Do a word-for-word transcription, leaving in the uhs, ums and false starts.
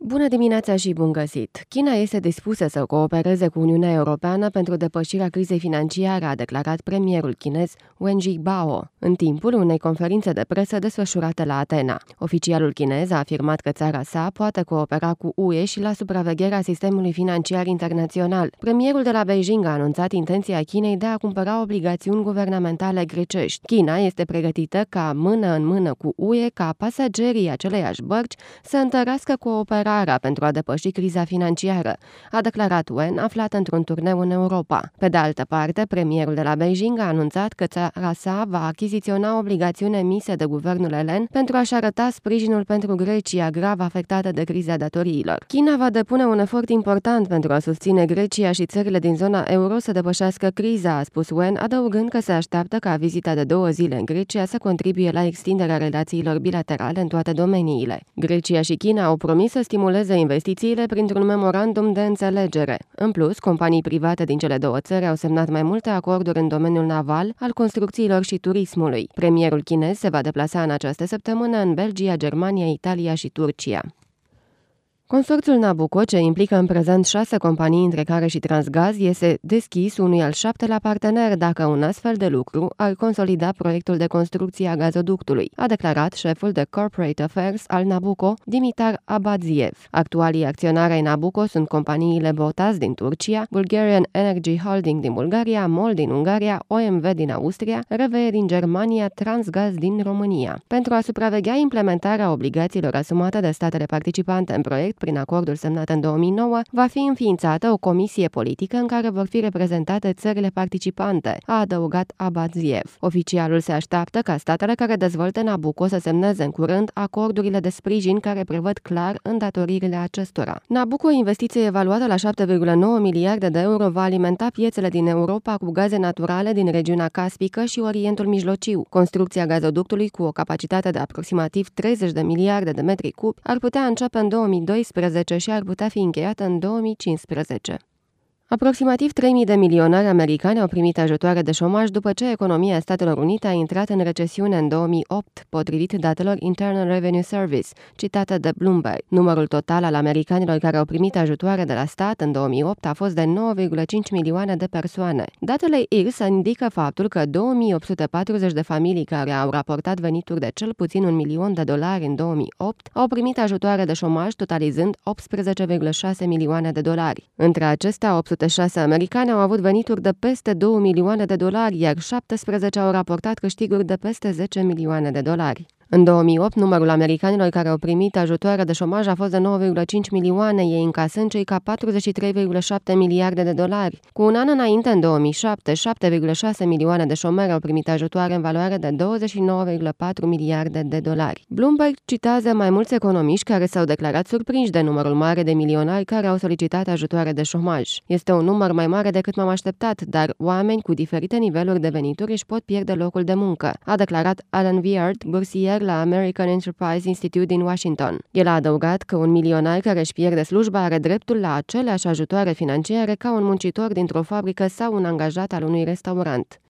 Bună dimineața și bun găsit! China este dispusă să coopereze cu Uniunea Europeană pentru depășirea crizei financiare, a declarat premierul chinez Wen Jiabao în timpul unei conferințe de presă desfășurate la Atena. Oficialul chinez a afirmat că țara sa poate coopera cu U E și la supravegherea sistemului financiar internațional. Premierul de la Beijing a anunțat intenția Chinei de a cumpăra obligațiuni guvernamentale grecești. China este pregătită ca mână în mână cu U E ca pasagerii aceleiași bărci să întărească cooperarea pentru a depăși criza financiară, a declarat Wen, aflat într-un turneu în Europa. Pe de altă parte, premierul de la Beijing a anunțat că țara sa va achiziționa obligațiuni emise de guvernul elen pentru a-și arăta sprijinul pentru Grecia, grav afectată de criza datoriilor. China va depune un efort important pentru a susține Grecia și țările din zona euro să depășească criza, a spus Wen, adăugând că se așteaptă ca vizita de două zile în Grecia să contribuie la extinderea relațiilor bilaterale în toate domeniile. Grecia și China au promis să stimuleze investițiile printr-un memorandum de înțelegere. În plus, companii private din cele două țări au semnat mai multe acorduri în domeniul naval, al construcțiilor și turismului. Premierul chinez se va deplasa în această săptămână în Belgia, Germania, Italia și Turcia. Consorțiul Nabucco, ce implică în prezent șase companii, între care și Transgaz, este deschis unui al șaptelea partener dacă un astfel de lucru ar consolida proiectul de construcție a gazoductului, a declarat șeful de Corporate Affairs al Nabucco, Dimitar Abadziev. Actualii acționari ai Nabucco sunt companiile Botas din Turcia, Bulgarian Energy Holding din Bulgaria, MOL din Ungaria, O M V din Austria, R V E din Germania, Transgaz din România. Pentru a supraveghea implementarea obligațiilor asumate de statele participante în proiect, prin acordul semnat în două mii nouă, va fi înființată o comisie politică în care vor fi reprezentate țările participante, a adăugat Abadziev. Oficialul se așteaptă ca statele care dezvoltă Nabucco să semneze în curând acordurile de sprijin care prevăd clar îndatoririle acestora. Nabucco, o investiție evaluată la șapte virgulă nouă miliarde de euro, va alimenta piețele din Europa cu gaze naturale din regiunea Caspică și Orientul Mijlociu. Construcția gazoductului, cu o capacitate de aproximativ treizeci de miliarde de metri cubi, ar putea începe în două mii doisprezece și ar putea fi încheiată în două mii cincisprezece. Aproximativ trei mii de milionari americani au primit ajutoare de șomaj după ce economia Statelor Unite a intrat în recesiune în două mii opt, potrivit datelor Internal Revenue Service, citate de Bloomberg. Numărul total al americanilor care au primit ajutoare de la stat în două mii opt a fost de nouă virgulă cinci milioane de persoane. Datele I R S indică faptul că două mii opt sute patruzeci de familii care au raportat venituri de cel puțin un milion de dolari în două mii opt au primit ajutoare de șomaj, totalizând optsprezece virgulă șase milioane de dolari. Între acestea, opt sute șase americani au avut venituri de peste două milioane de dolari, iar șaptesprezece au raportat câștiguri de peste zece milioane de dolari. În două mii opt, numărul americanilor care au primit ajutoare de șomaj a fost de nouă virgulă cinci milioane, ei încasând circa patruzeci și trei virgulă șapte miliarde de dolari. Cu un an înainte, în două mii șapte, șapte virgulă șase milioane de șomeri au primit ajutoare în valoare de douăzeci și nouă virgulă patru miliarde de dolari. Bloomberg citează mai mulți economiști care s-au declarat surprinși de numărul mare de milionari care au solicitat ajutoare de șomaj. Este un număr mai mare decât m-am așteptat, dar oameni cu diferite niveluri de venituri își pot pierde locul de muncă, a declarat Alan Weird, bursier la American Enterprise Institute din Washington. El a adăugat că un milionar care își pierde slujba are dreptul la aceleași ajutoare financiare ca un muncitor dintr-o fabrică sau un angajat al unui restaurant.